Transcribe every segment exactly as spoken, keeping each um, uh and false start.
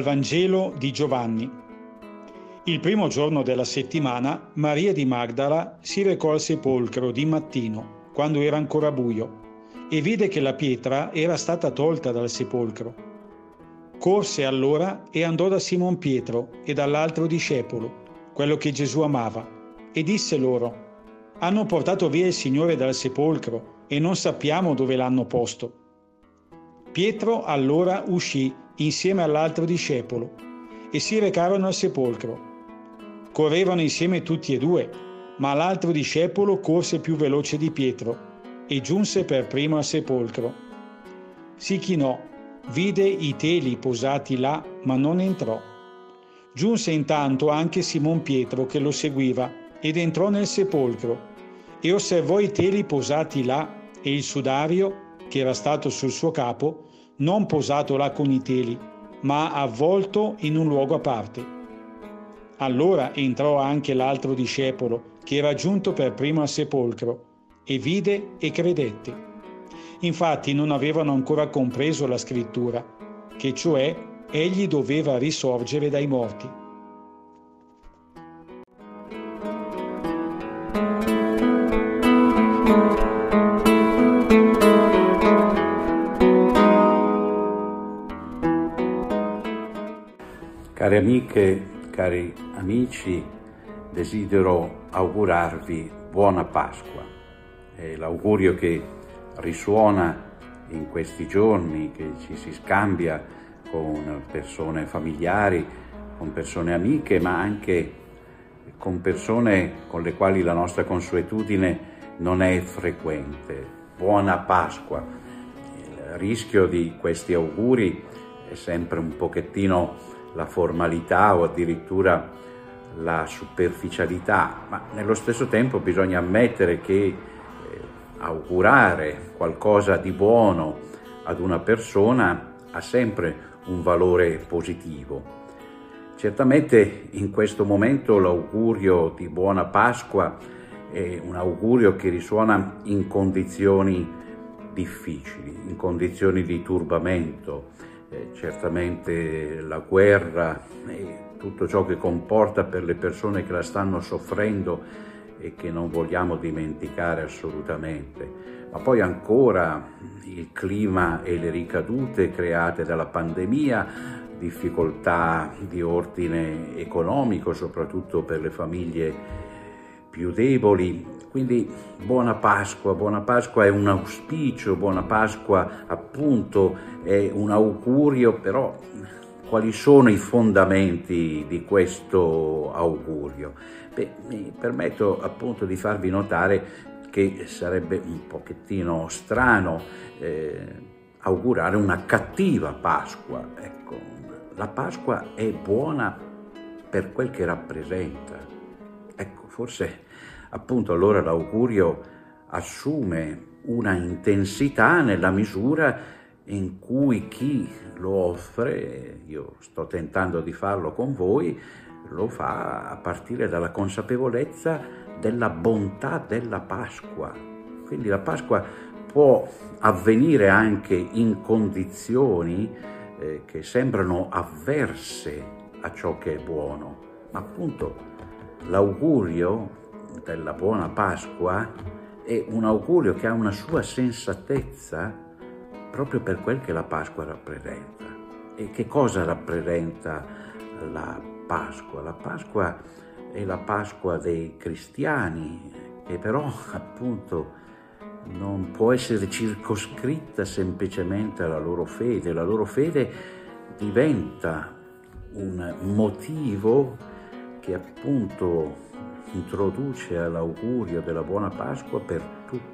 Dal Vangelo di Giovanni. Il primo giorno della settimana, Maria di Magdala si recò al sepolcro di mattino, quando era ancora buio, e vide che la pietra era stata tolta dal sepolcro. Corse allora e andò da Simon Pietro e dall'altro discepolo, quello che Gesù amava, e disse loro: «Hanno portato via il Signore dal sepolcro e non sappiamo dove l'hanno posto». Pietro allora uscì insieme all'altro discepolo e si recarono al sepolcro. Correvano insieme tutti e due, ma l'altro discepolo corse più veloce di Pietro e giunse per primo al sepolcro. Si chinò, vide i teli posati là, ma non entrò. Giunse intanto anche Simon Pietro che lo seguiva ed entrò nel sepolcro e osservò i teli posati là e il sudario che era stato sul suo capo, non posato là con i teli, ma avvolto in un luogo a parte. Allora entrò anche l'altro discepolo, che era giunto per primo al sepolcro, e vide e credette. Infatti non avevano ancora compreso la scrittura, che cioè egli doveva risorgere dai morti. Cari amiche, cari amici, desidero augurarvi buona Pasqua. È l'augurio che risuona in questi giorni, che ci si scambia con persone familiari, con persone amiche, ma anche con persone con le quali la nostra consuetudine non è frequente. Buona Pasqua. Il rischio di questi auguri è sempre un pochettino la formalità o addirittura la superficialità, ma nello stesso tempo bisogna ammettere che eh, augurare qualcosa di buono ad una persona ha sempre un valore positivo. Certamente in questo momento l'augurio di buona Pasqua è un augurio che risuona in condizioni difficili, in condizioni di turbamento. Eh, certamente la guerra e tutto ciò che comporta per le persone che la stanno soffrendo e che non vogliamo dimenticare assolutamente, ma poi ancora il clima e le ricadute create dalla pandemia, difficoltà di ordine economico, soprattutto per le famiglie più deboli. Quindi buona Pasqua, buona Pasqua è un auspicio, buona Pasqua appunto è un augurio, però quali sono i fondamenti di questo augurio? Beh, mi permetto appunto di farvi notare che sarebbe un pochettino strano eh, augurare una cattiva Pasqua. Ecco, la Pasqua è buona per quel che rappresenta. Ecco, forse appunto allora l'augurio assume una intensità nella misura in cui chi lo offre, io sto tentando di farlo con voi, lo fa a partire dalla consapevolezza della bontà della Pasqua. Quindi la Pasqua può avvenire anche in condizioni eh, che sembrano avverse a ciò che è buono, ma appunto l'augurio della buona Pasqua è un augurio che ha una sua sensatezza proprio per quel che la Pasqua rappresenta. E che cosa rappresenta la Pasqua? La Pasqua è la Pasqua dei cristiani, che però appunto non può essere circoscritta semplicemente alla loro fede. La loro fede diventa un motivo che appunto introduce all'augurio della buona Pasqua per tutti.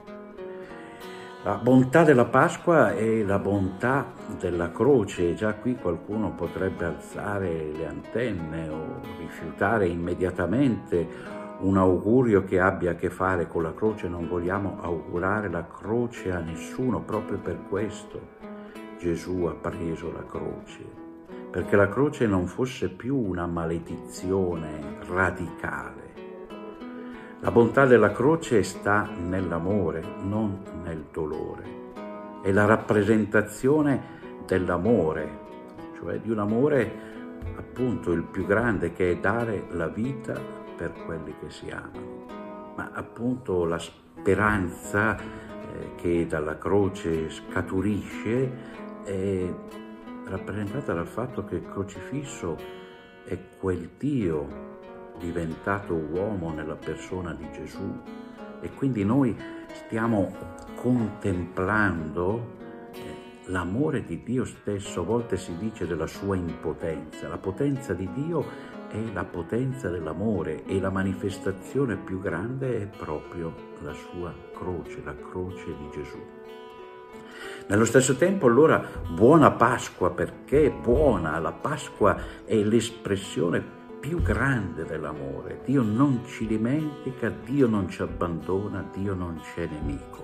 La bontà della Pasqua è la bontà della croce. Già qui qualcuno potrebbe alzare le antenne o rifiutare immediatamente un augurio che abbia a che fare con la croce. Non vogliamo augurare la croce a nessuno, proprio per questo Gesù ha preso la croce, perché la croce non fosse più una maledizione radicale. La bontà della croce sta nell'amore, non nel dolore. È la rappresentazione dell'amore, cioè di un amore appunto il più grande, che è dare la vita per quelli che si amano. Ma appunto la speranza eh, che dalla croce scaturisce è rappresentata dal fatto che il crocifisso è quel Dio diventato uomo nella persona di Gesù, e quindi noi stiamo contemplando eh, l'amore di Dio stesso. A volte si dice della sua impotenza. La potenza di Dio è la potenza dell'amore, e la manifestazione più grande è proprio la sua croce, la croce di Gesù. Nello stesso tempo, allora, buona Pasqua, perché è buona. La Pasqua è l'espressione più grande dell'amore. Dio non ci dimentica, Dio non ci abbandona, Dio non c'è nemico.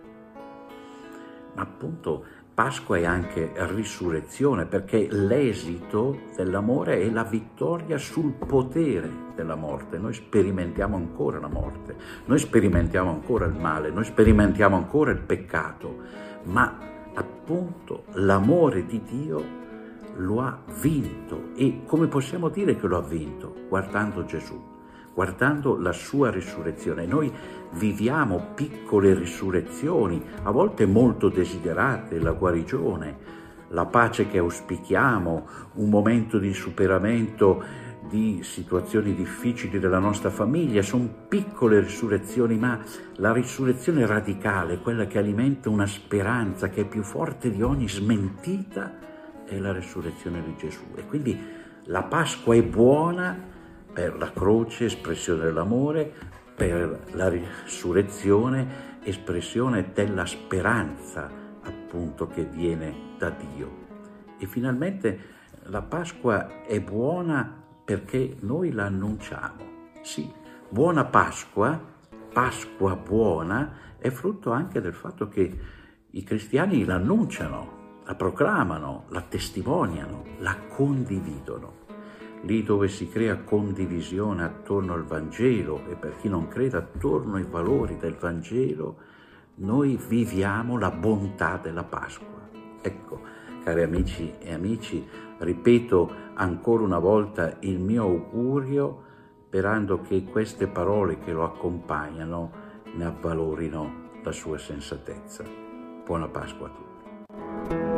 Ma appunto Pasqua è anche risurrezione, perché l'esito dell'amore è la vittoria sul potere della morte. Noi sperimentiamo ancora la morte, noi sperimentiamo ancora il male, noi sperimentiamo ancora il peccato, ma appunto l'amore di Dio lo ha vinto. E come possiamo dire che lo ha vinto? Guardando Gesù, guardando la sua risurrezione. Noi viviamo piccole risurrezioni, a volte molto desiderate, la guarigione, la pace che auspichiamo, un momento di superamento di situazioni difficili della nostra famiglia. Sono piccole risurrezioni, ma la risurrezione radicale, quella che alimenta una speranza che è più forte di ogni smentita, è la risurrezione di Gesù. E quindi la Pasqua è buona per la croce, espressione dell'amore, per la risurrezione, espressione della speranza, appunto, che viene da Dio. E finalmente la Pasqua è buona perché noi la annunciamo. Sì, buona Pasqua, Pasqua buona, è frutto anche del fatto che i cristiani la annunciano, la proclamano, la testimoniano, la condividono. Lì dove si crea condivisione attorno al Vangelo, e per chi non crede attorno ai valori del Vangelo, noi viviamo la bontà della Pasqua. Ecco, cari amici e amici, ripeto ancora una volta il mio augurio, sperando che queste parole che lo accompagnano ne avvalorino la sua sensatezza. Buona Pasqua a tutti.